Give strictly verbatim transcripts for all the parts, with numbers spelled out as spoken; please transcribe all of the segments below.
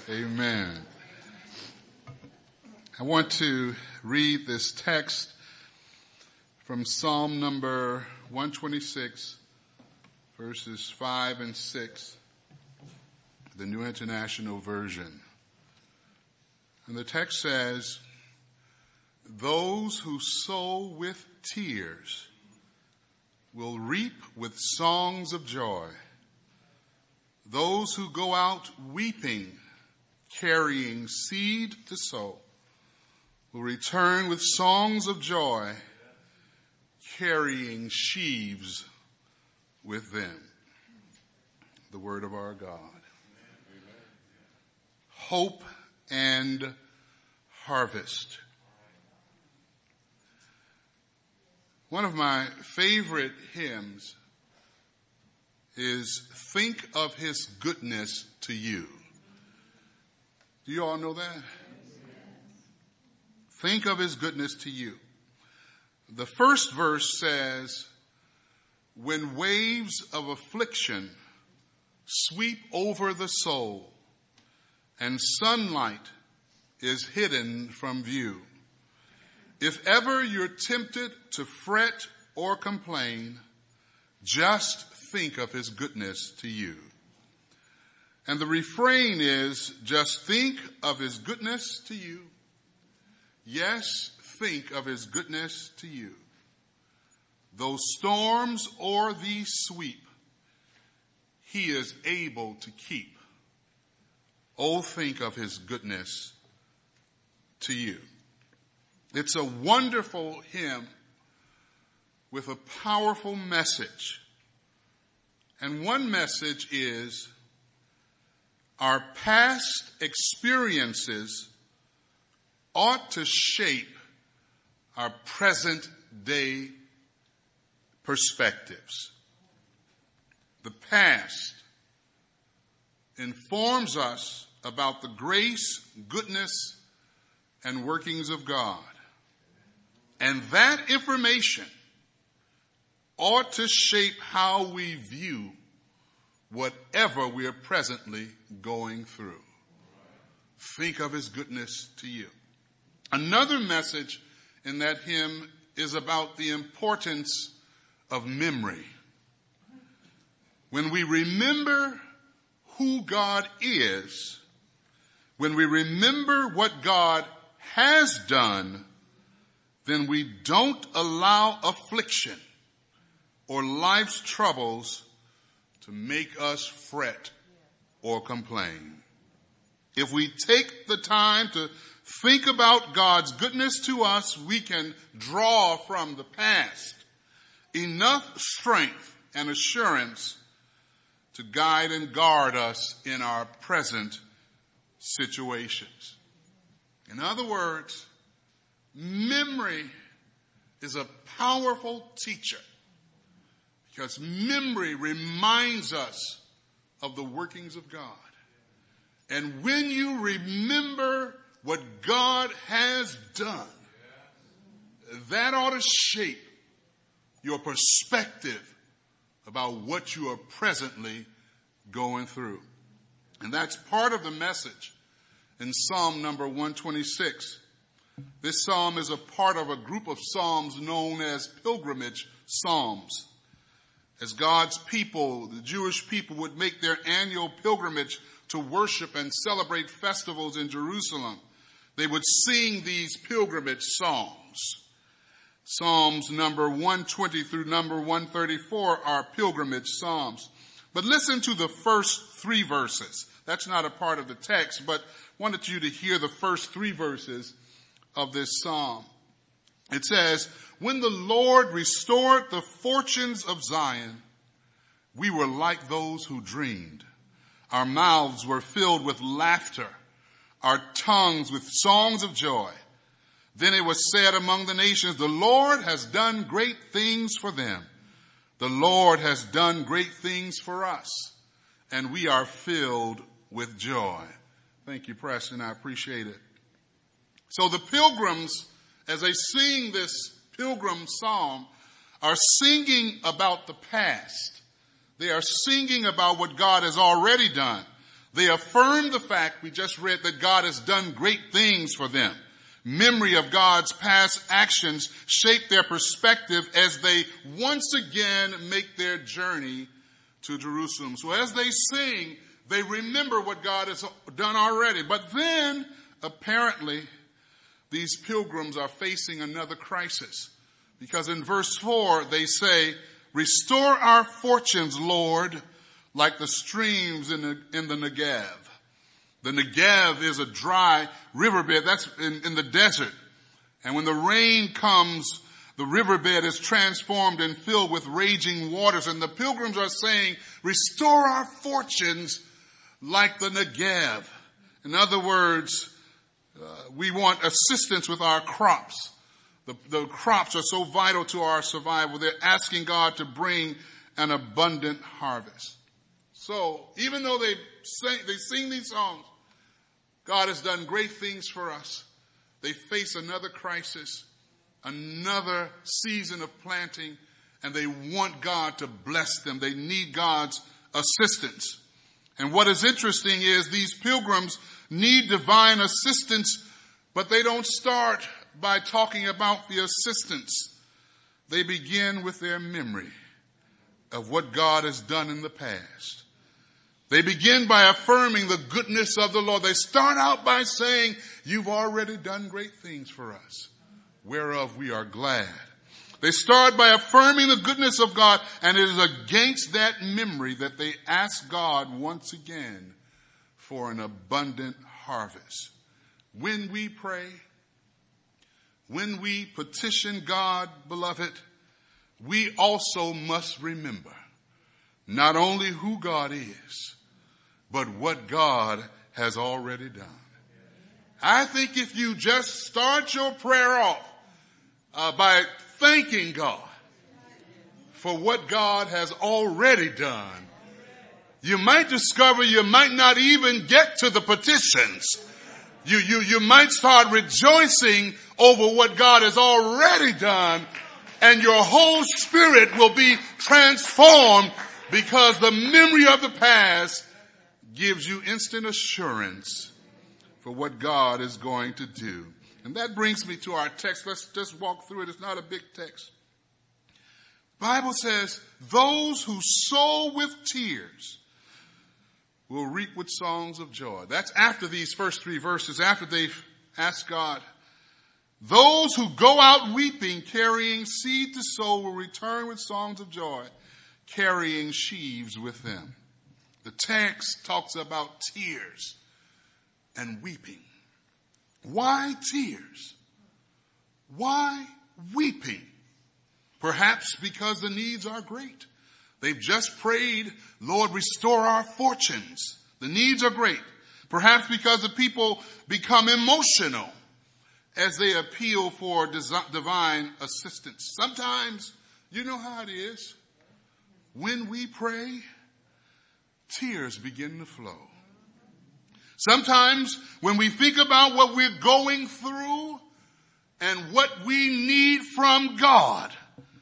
Amen. I want to read this text from Psalm number one twenty-six, verses five and six, the New International Version. And the text says, "Those who sow with tears will reap with songs of joy. Those who go out weeping, carrying seed to sow, will return with songs of joy, carrying sheaves with them." The word of our God. Amen. Hope and harvest. One of my favorite hymns is "Think of His Goodness to You." Do you all know that? Think of His goodness to you. The first verse says, "When waves of affliction sweep over the soul and sunlight is hidden from view, if ever you're tempted to fret or complain, just think of His goodness to you." And the refrain is, just think of His goodness to you. Yes, think of His goodness to you. Though storms o'er thee sweep, He is able to keep. Oh, think of His goodness to you. It's a wonderful hymn with a powerful message. And one message is, our past experiences ought to shape our present day perspectives. The past informs us about the grace, goodness, and workings of God. And that information ought to shape how we view whatever we are presently going through. Think of His goodness to you. Another message in that hymn is about the importance of memory. When we remember who God is, when we remember what God has done, then we don't allow affliction or life's troubles to make us fret or complain. If we take the time to think about God's goodness to us, we can draw from the past enough strength and assurance to guide and guard us in our present situations. In other words, memory is a powerful teacher, because memory reminds us of the workings of God. And when you remember what God has done, that ought to shape your perspective about what you are presently going through. And that's part of the message in Psalm number one twenty-six. This psalm is a part of a group of psalms known as pilgrimage psalms. As God's people, the Jewish people, would make their annual pilgrimage to worship and celebrate festivals in Jerusalem, they would sing these pilgrimage songs. Psalms number one twenty through number one thirty-four are pilgrimage psalms. But listen to the first three verses. That's not a part of the text, but wanted you to hear the first three verses of this psalm. It says, "When the Lord restored the fortunes of Zion, we were like those who dreamed. Our mouths were filled with laughter, our tongues with songs of joy. Then it was said among the nations, the Lord has done great things for them. The Lord has done great things for us, and we are filled with joy." Thank you, Preston. I appreciate it. So the pilgrims, as they sing this pilgrim psalm, are singing about the past. They are singing about what God has already done. They affirm the fact we just read that God has done great things for them. Memory of God's past actions shape their perspective as they once again make their journey to Jerusalem. So as they sing, they remember what God has done already. But then, apparently, these pilgrims are facing another crisis. Because in verse four, they say, "Restore our fortunes, Lord, like the streams in the, in the Negev." The Negev is a dry riverbed. That's in, in the desert. And when the rain comes, the riverbed is transformed and filled with raging waters. And the pilgrims are saying, "Restore our fortunes like the Negev." In other words, uh, we want assistance with our crops. The, the crops are so vital to our survival. They're asking God to bring an abundant harvest. So even though they sing, they sing these songs, God has done great things for us. They face another crisis, another season of planting, and they want God to bless them. They need God's assistance. And what is interesting is these pilgrims need divine assistance, but they don't start by talking about the assistance. They begin with their memory of what God has done in the past. They begin by affirming the goodness of the Lord. They start out by saying, "You've already done great things for us, whereof we are glad." They start by affirming the goodness of God, and it is against that memory that they ask God once again for an abundant harvest. When we pray, when we petition God, beloved, we also must remember not only who God is, but what God has already done. I think if you just start your prayer off uh, by thanking God for what God has already done, you might discover you might not even get to the petitions. You, you, you might start rejoicing over what God has already done, and your whole spirit will be transformed because the memory of the past gives you instant assurance for what God is going to do. And that brings me to our text. Let's just walk through it. It's not a big text. The Bible says, "Those who sow with tears will reap with songs of joy." That's after these first three verses, after they've asked God. "Those who go out weeping, carrying seed to sow, will return with songs of joy, carrying sheaves with them." The text talks about tears and weeping. Why tears? Why weeping? Perhaps because the needs are great. They've just prayed, "Lord, restore our fortunes." The needs are great. Perhaps because the people become emotional as they appeal for divine assistance. Sometimes, you know how it is. When we pray, tears begin to flow. Sometimes when we think about what we're going through and what we need from God,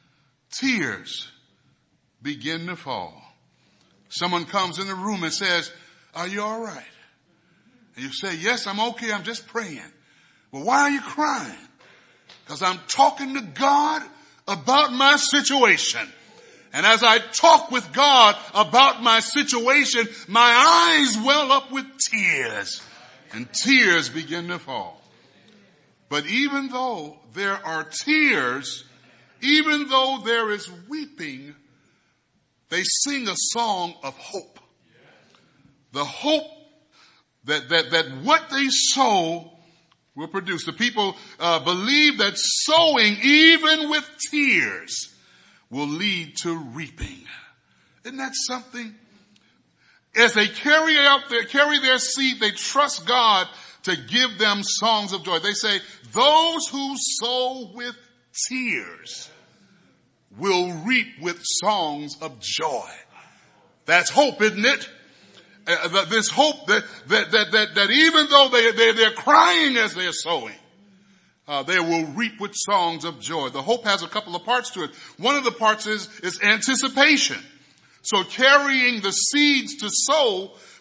tears begin to fall. Someone comes in the room and says, "Are you all right?" And you say, "Yes, I'm okay. I'm just praying." "Well, why are you crying?" "Because I'm talking to God about my situation. And as I talk with God about my situation, my eyes well up with tears, and tears begin to fall." But even though there are tears, even though there is weeping, they sing a song of hope. The hope that, that, that what they sow will produce. The people uh, believe that sowing, even with tears, will lead to reaping. Isn't that something? As they carry out their, carry their seed, they trust God to give them songs of joy. They say, "Those who sow with tears will reap with songs of joy." That's hope, isn't it? Uh, this hope that, that, that, that, that even though they, they, they're crying as they're sowing, Uh, they will reap with songs of joy. The hope has a couple of parts to it. One of the parts is, is anticipation. So carrying the seeds to sow,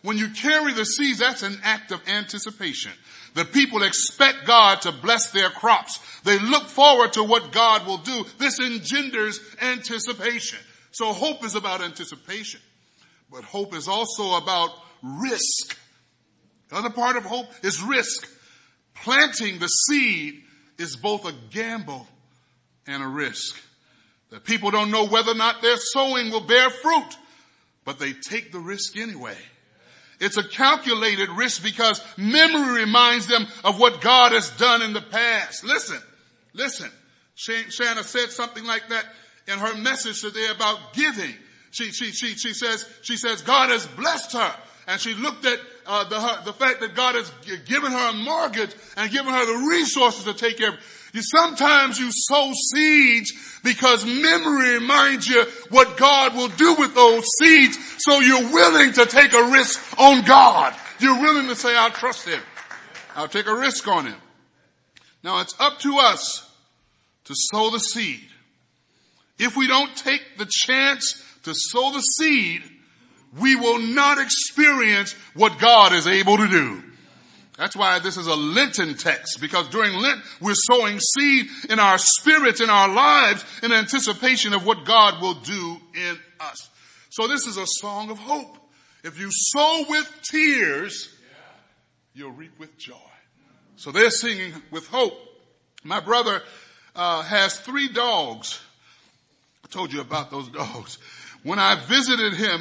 When you carry the seeds, that's an act of anticipation. The people expect God to bless their crops. They look forward to what God will do. This engenders anticipation. So hope is about anticipation. But hope is also about risk. The other part of hope is risk. Planting the seed is both a gamble and a risk. The people don't know whether or not their sowing will bear fruit, but they take the risk anyway. It's a calculated risk because memory reminds them of what God has done in the past. Listen, listen. Shanna said something like that in her message today about giving. She, she, she, she says, she says God has blessed her. And she looked at uh, the, her, the fact that God has given her a mortgage and given her the resources to take care of. You, sometimes you sow seeds because memory reminds you what God will do with those seeds. So you're willing to take a risk on God. You're willing to say, I'll trust him. I'll take a risk on him. Now it's up to us to sow the seed. If we don't take the chance to sow the seed, we will not experience what God is able to do. That's why this is a Lenten text, because during Lent, we're sowing seed in our spirits, in our lives, in anticipation of what God will do in us. So this is a song of hope. If you sow with tears, you'll reap with joy. So they're singing with hope. My brother uh, has three dogs. I told you about those dogs. When I visited him,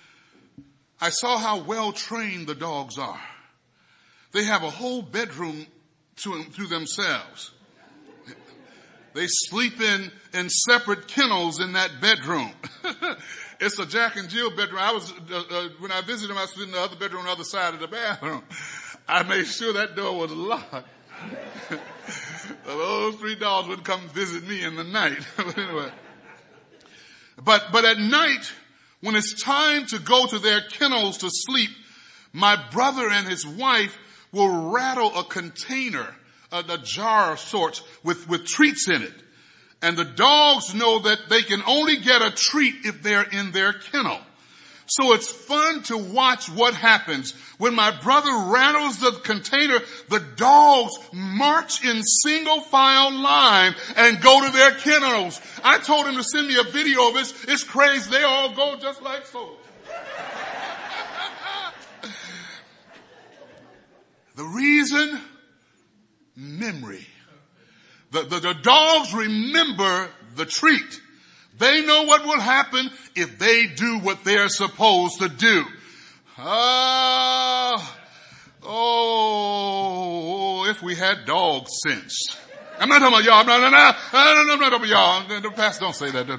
I saw how well trained the dogs are. They have a whole bedroom to, to themselves. They sleep in, in separate kennels in that bedroom. It's a Jack and Jill bedroom. I was, uh, uh, when I visited them, I was in the other bedroom on the other side of the bathroom. I made sure that door was locked. So those three dogs wouldn't come visit me in the night. But anyway. But, but at night, when it's time to go to their kennels to sleep, my brother and his wife will rattle a container, a, a jar of sorts with, with treats in it. And the dogs know that they can only get a treat if they're in their kennel. So it's fun to watch what happens. When my brother rattles the container, the dogs march in single file line and go to their kennels. I told him to send me a video of this. It's crazy. They all go just like so. The reason? Memory. The, the, the dogs remember the treat. They know what will happen if they do what they're supposed to do. Ah, oh, if we had dog sense. I'm not talking about y'all. I'm not, I'm not, I'm not talking about y'all. The pastor don't say that, do they?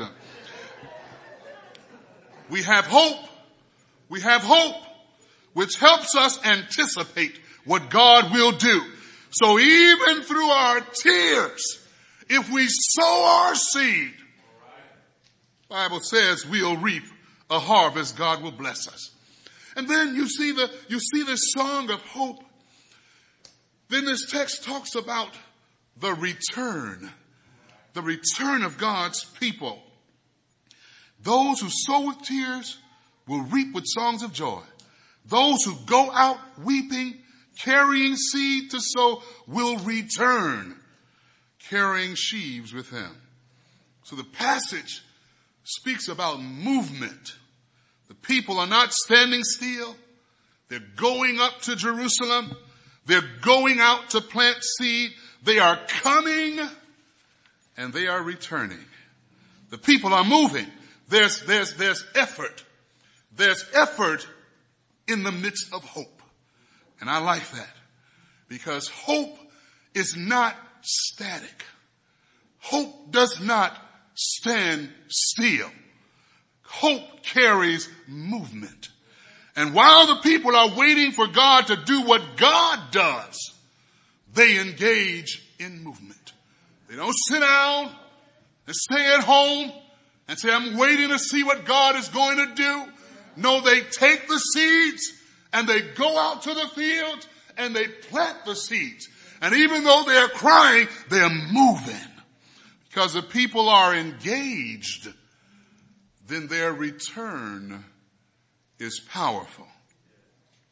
We have hope. We have hope, which helps us anticipate what God will do. So even through our tears, if we sow our seed, the Bible says we'll reap a harvest. God will bless us. And then you see the, you see this song of hope. Then this text talks about the return, the return of God's people. Those who sow with tears will reap with songs of joy. Those who go out weeping, carrying seed to sow, will return, carrying sheaves with him. So the passage speaks about movement. The people are not standing still. They're going up to Jerusalem. They're going out to plant seed. They are coming and they are returning. The people are moving. There's, there's, there's effort. There's effort in the midst of hope. And I like that because hope is not static. Hope does not stand still. Hope carries movement. And while the people are waiting for God to do what God does, they engage in movement. They don't sit down and stay at home and say, I'm waiting to see what God is going to do. No, they take the seeds and they go out to the fields and they plant the seeds. And even though they're crying, they're moving. Because the people are engaged, then their return is powerful.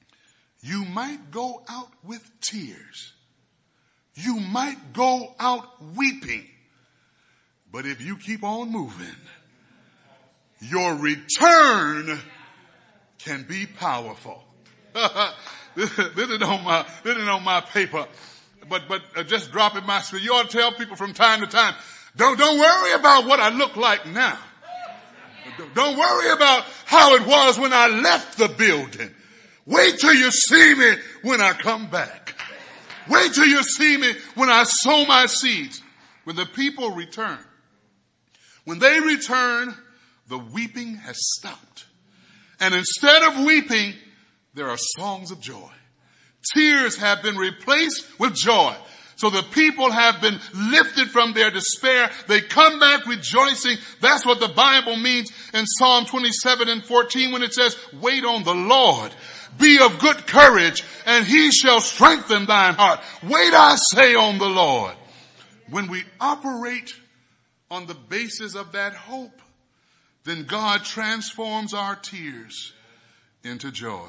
You might go out with tears. You might go out weeping. But if you keep on moving, your return can be powerful. this, this is on my, this is on my paper. But, but uh, just drop in my spirit. You ought to tell people from time to time, don't, don't worry about what I look like now. Don't worry about how it was when I left the building. Wait till you see me when I come back. Wait till you see me when I sow my seeds. When the people return. When they return, the weeping has stopped. And instead of weeping, there are songs of joy. Tears have been replaced with joy. So the people have been lifted from their despair. They come back rejoicing. That's what the Bible means in Psalm twenty-seven and fourteen when it says, wait on the Lord. Be of good courage, and he shall strengthen thine heart. Wait, I say, on the Lord. When we operate on the basis of that hope, then God transforms our tears into joy.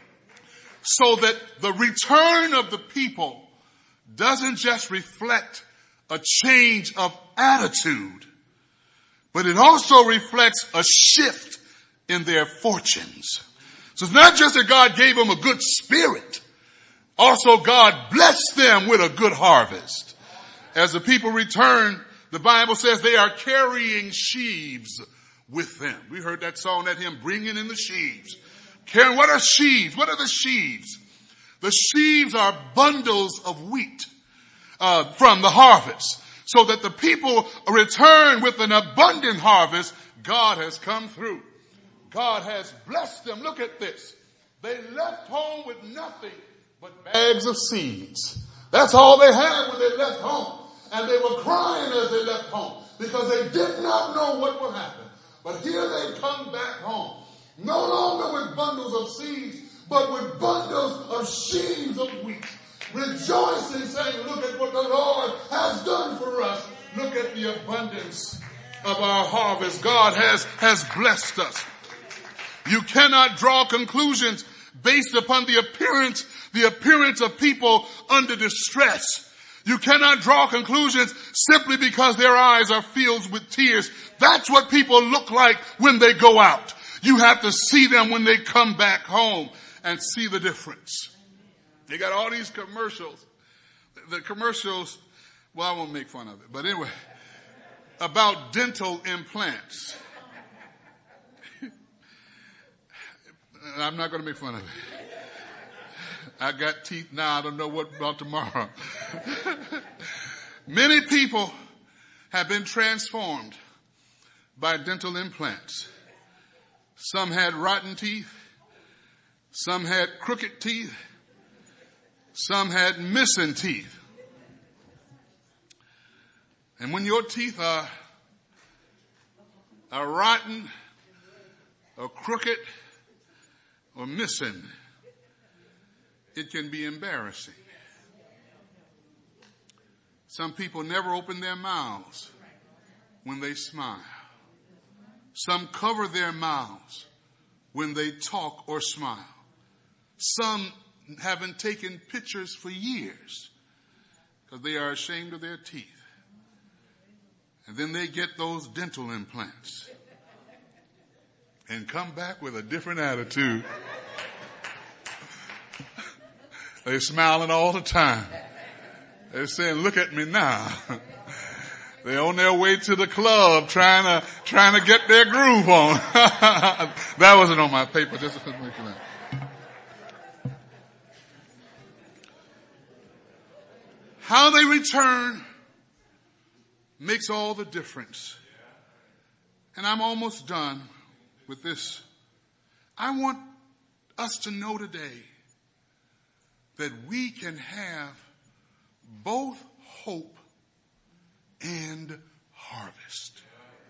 So that the return of the people doesn't just reflect a change of attitude, but it also reflects a shift in their fortunes. So it's not just that God gave them a good spirit. Also, God blessed them with a good harvest. As the people return, the Bible says they are carrying sheaves with them. We heard that song, that hymn, bringing in the sheaves. Carrying, what are sheaves? What are the sheaves? The sheaves are bundles of wheat uh, from the harvest. So that the people return with an abundant harvest. God has come through. God has blessed them. Look at this. They left home with nothing but bags of seeds. That's all they had when they left home. And they were crying as they left home because they did not know what would happen. But here they come back home. No longer with bundles of seeds, but with bundles of sheaves of wheat. Rejoicing, saying, look at what the Lord has done for us. Look at the abundance of our harvest. God has, has blessed us. You cannot draw conclusions based upon the appearance, the appearance of people under distress. You cannot draw conclusions simply because their eyes are filled with tears. That's what people look like when they go out. You have to see them when they come back home and see the difference. They got all these commercials. The commercials, well, I won't make fun of it, but anyway, about dental implants. I'm not going to make fun of it. I got teeth now. I don't know what about tomorrow. Many people have been transformed by dental implants. Some had rotten teeth. Some had crooked teeth. Some had missing teeth. And when your teeth are, are rotten or crooked or missing, it can be embarrassing. Some people never open their mouths when they smile. Some cover their mouths when they talk or smile. Some haven't taken pictures for years because they are ashamed of their teeth. And then they get those dental implants and come back with a different attitude. They're smiling all the time. They're saying, look at me now. They're on their way to the club trying to, trying to get their groove on. That wasn't on my paper. Just to make that. How they return makes all the difference. And I'm almost done with this. I want us to know today that we can have both hope and harvest.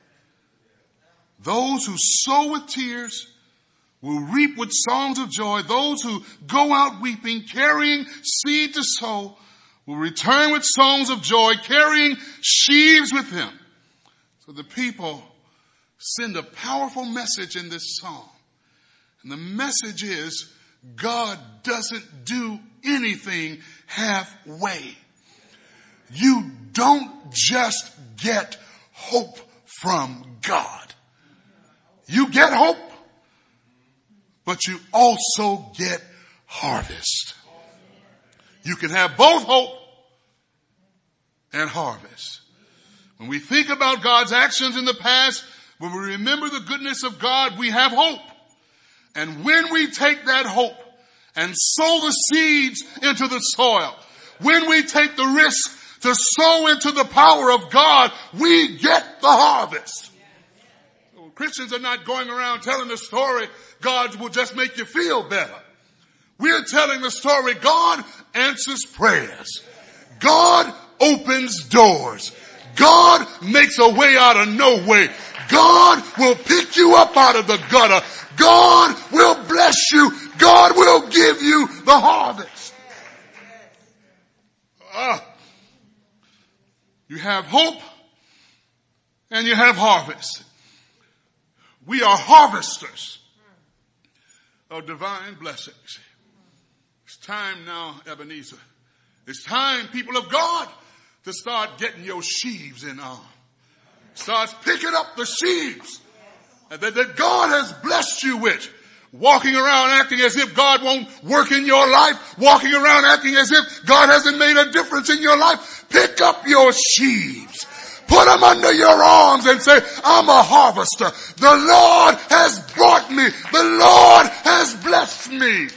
Those who sow with tears will reap with songs of joy. Those who go out weeping, carrying seed to sow, will return with songs of joy, carrying sheaves with them. So the people send a powerful message in this psalm. And the message is, God doesn't do anything halfway. You don't just get hope from God. You get hope, but you also get harvest. You can have both hope and harvest. When we think about God's actions in the past, when we remember the goodness of God, we have hope. And when we take that hope and sow the seeds into the soil, when we take the risk to sow into the power of God, we get the harvest. So Christians are not going around telling the story, God will just make you feel better. We're telling the story, God answers prayers. God opens doors. God makes a way out of no way. God will pick you up out of the gutter. God will bless you. God will give you the harvest. Uh, you have hope and you have harvest. We are harvesters of divine blessings. It's time now, Ebenezer. It's time, people of God, to start getting your sheaves in arm. Start picking up the sheaves that, that God has blessed you with. Walking around acting as if God won't work in your life. Walking around acting as if God hasn't made a difference in your life. Pick up your sheaves. Put them under your arms and say, I'm a harvester. The Lord has brought me. The Lord has blessed me.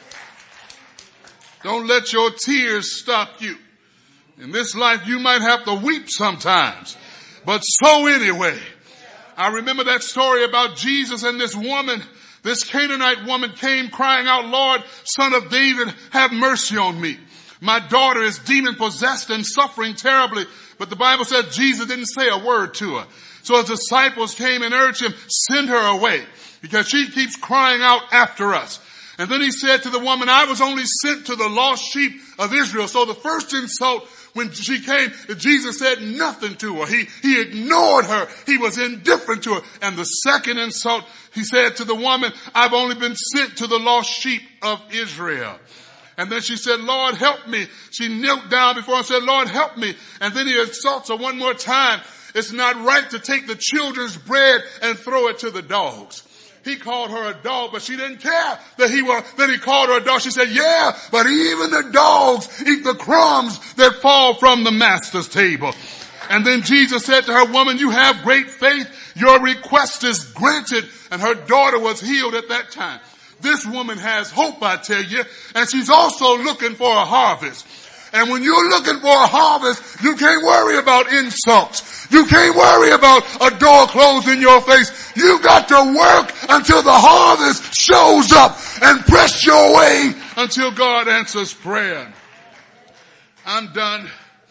Don't let your tears stop you. In this life, you might have to weep sometimes, but so anyway. I remember that story about Jesus and this woman. This Canaanite woman came crying out, Lord, Son of David, have mercy on me. My daughter is demon possessed and suffering terribly. But the Bible said Jesus didn't say a word to her. So his disciples came and urged him, send her away, because she keeps crying out after us. And then he said to the woman, I was only sent to the lost sheep of Israel. So the first insult, when she came, Jesus said nothing to her. He, he ignored her. He was indifferent to her. And the second insult, he said to the woman, I've only been sent to the lost sheep of Israel. And then she said, Lord, help me. She knelt down before him and said, Lord, help me. And then he insults her one more time. It's not right to take the children's bread and throw it to the dogs. He called her a dog, but she didn't care that he was, that he called her a dog. She said, yeah, but even the dogs eat the crumbs that fall from the master's table. And then Jesus said to her, woman, you have great faith. Your request is granted. And her daughter was healed at that time. This woman has hope, I tell you, and she's also looking for a harvest. And when you're looking for a harvest, you can't worry about insults. You can't worry about a door closed in your face. You got to work until the harvest shows up and press your way until God answers prayer. I'm done.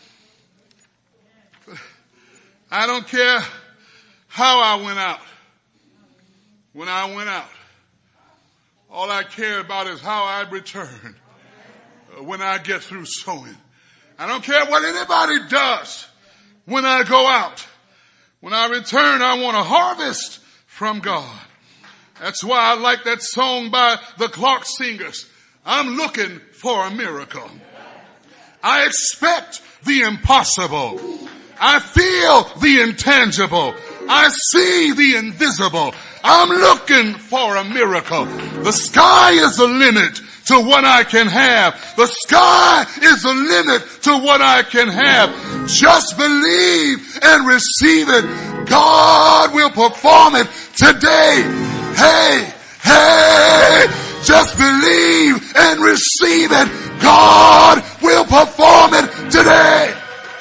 I don't care how I went out. When I went out, all I care about is how I return when I get through sowing. I don't care what anybody does when I go out. When I return, I want to harvest from God. That's why I like that song by the Clark Singers. I'm looking for a miracle. I expect the impossible. I feel the intangible. I see the invisible. I'm looking for a miracle. The sky is the limit to what I can have. The sky is the limit to what I can have. Just believe and receive it. God will perform it today. Hey, hey, just believe and receive it. God will perform it today.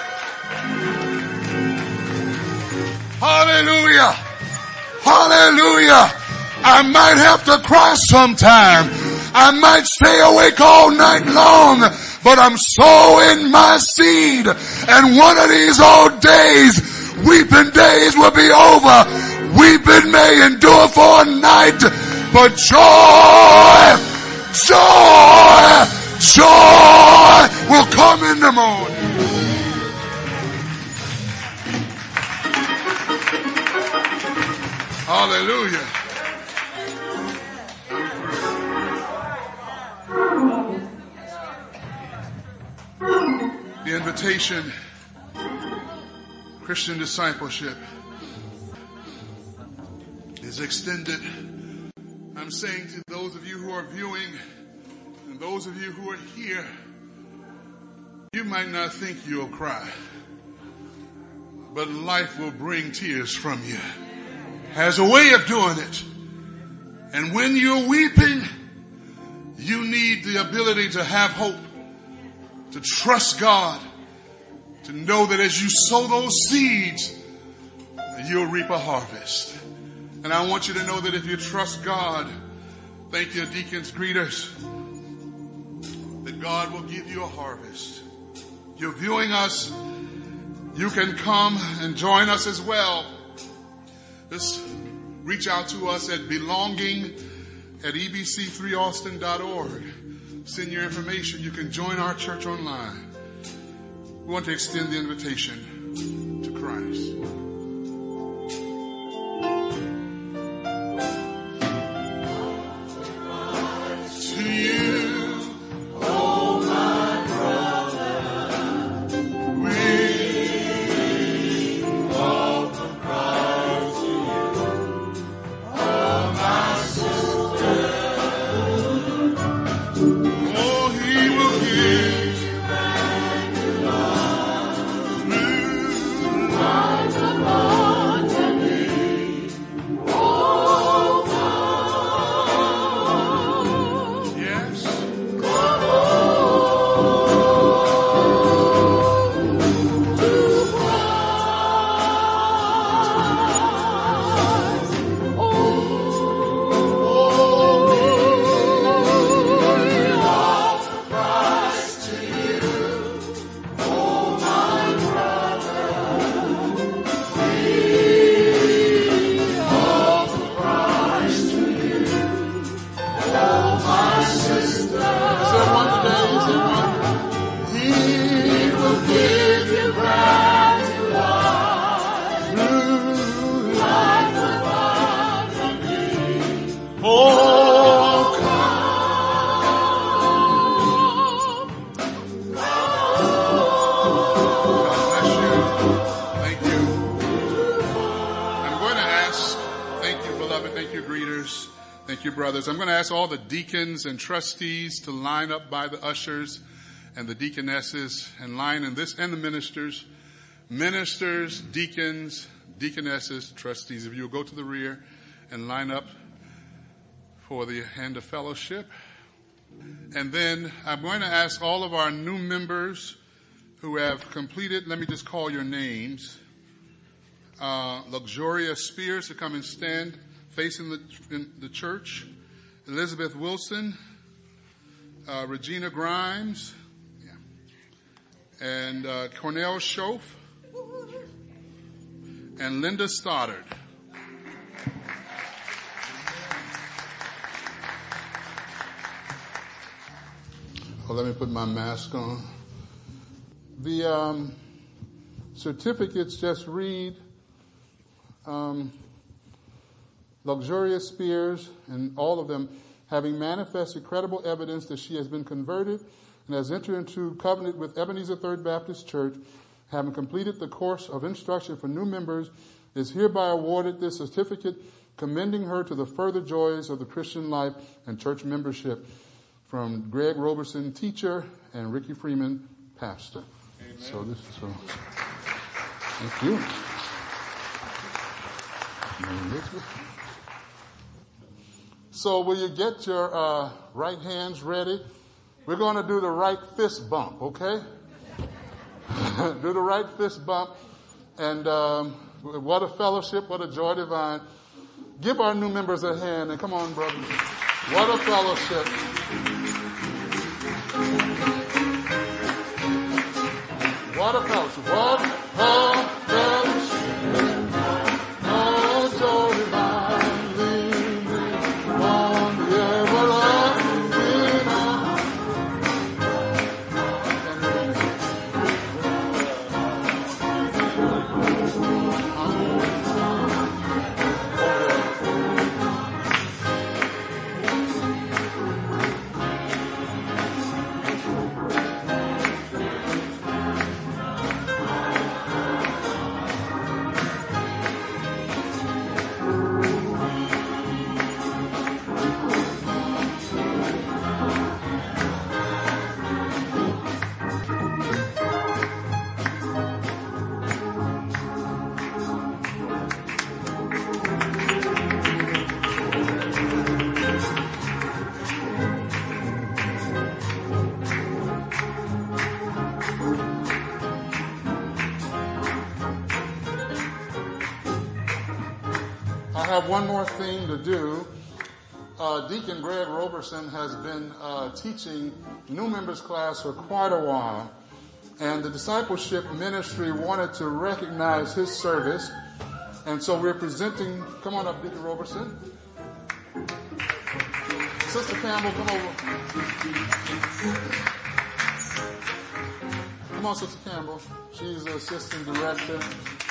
Hallelujah. Hallelujah. I might have to cry sometime. I might stay awake all night long, but I'm sowing my seed. And one of these old days, weeping days will be over. Weeping may endure for a night, but joy, joy, joy will come in the morning. Hallelujah. The invitation, Christian discipleship, is extended. I'm saying to those of you who are viewing and those of you who are here, you might not think you'll cry, but life will bring tears from you. Has a way of doing it. And when you're weeping, you need the ability to have hope, to trust God, to know that as you sow those seeds, you'll reap a harvest. And I want you to know that if you trust God, thank you, deacons, greeters, that God will give you a harvest. You're viewing us, you can come and join us as well. Just reach out to us at belonging at e b c three austin dot org. Send your information. You can join our church online. We want to extend the invitation to Christ. I'm going to ask all the deacons and trustees to line up by the ushers and the deaconesses and line in this, and the ministers, ministers, deacons, deaconesses, trustees. If you will go to the rear and line up for the hand of fellowship. And then I'm going to ask all of our new members who have completed, let me just call your names, uh, Luxuria Spears to come and stand facing the, in the church. Elizabeth Wilson, uh, Regina Grimes, yeah. and uh, Cornell Schoaf, and Linda Stoddard. Oh, let me put my mask on. The um, certificates just read um, Luxuria Spears, and all of them, having manifested credible evidence that she has been converted and has entered into covenant with Ebenezer Third Baptist Church, having completed the course of instruction for new members, is hereby awarded this certificate, commending her to the further joys of the Christian life and church membership. From Greg Roberson, teacher, and Ricky Freeman, pastor. Amen. So this is so. Thank you. So will you get your uh, right hands ready? We're going to do the right fist bump, okay? Do the right fist bump. And um, what a fellowship, what a joy divine. Give our new members a hand. And come on, brothers. What a fellowship. What a fellowship. What a fellowship. Oh, joy divine. Leaning on the everlasting arm. have one more thing to do. Uh, Deacon Greg Roberson has been uh, teaching new members class for quite a while, and the discipleship ministry wanted to recognize his service, and so we're presenting. Come on up, Deacon Roberson. Sister Campbell, come over. Come on, Sister Campbell. She's the assistant director.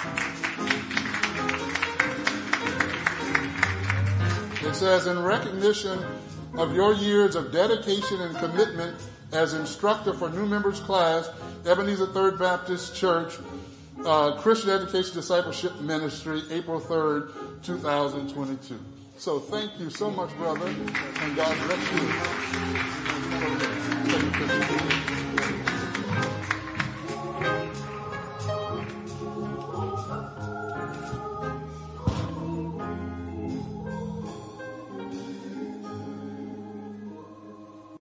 It says, in recognition of your years of dedication and commitment as instructor for new members class, Ebenezer Third Baptist Church, uh, Christian Education Discipleship Ministry, April third, twenty twenty-two. So thank you so much, brother, and God bless you.